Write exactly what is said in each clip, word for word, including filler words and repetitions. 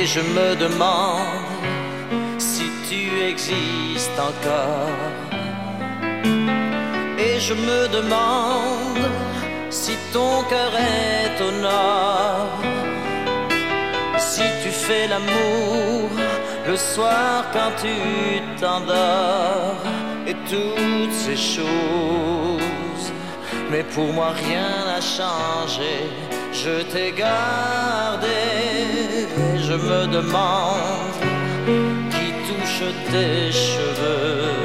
je me demande si tu existes encore. Et je me demande si ton cœur est au nord. Si tu fais l'amour le soir quand tu t'endors. Et toutes ces choses. Mais pour moi rien n'a changé. Je t'ai gardé. Je me demande qui touche tes cheveux.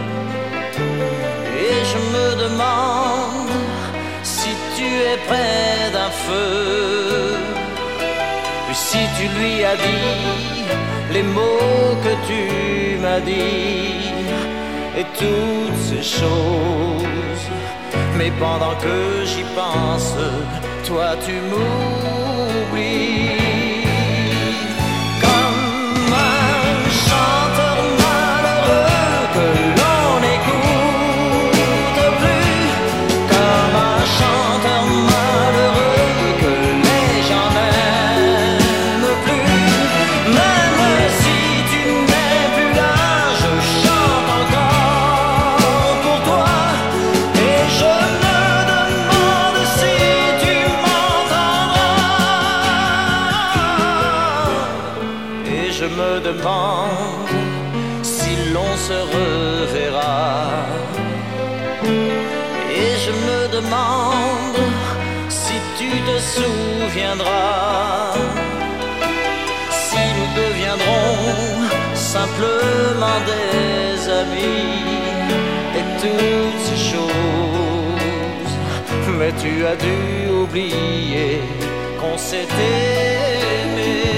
Et je me demande si tu es près d'un feu. Puis si tu lui as dit les mots que tu m'as dit. Et toutes ces choses. Mais pendant que j'y pense, toi tu m'oublies. Comme un chanteur malheureux que l'on n'écoute plus. Comme un chanteur malheureux que les gens n'aiment plus. Même si tu n'es plus là, je chante encore pour toi. Et je me demande si tu m'entendras. Et je me demande si l'on se reverra. Et je me demande si tu te souviendras. Si nous deviendrons simplement des amis. Et toutes ces choses. Mais tu as dû oublier qu'on s'était aimé.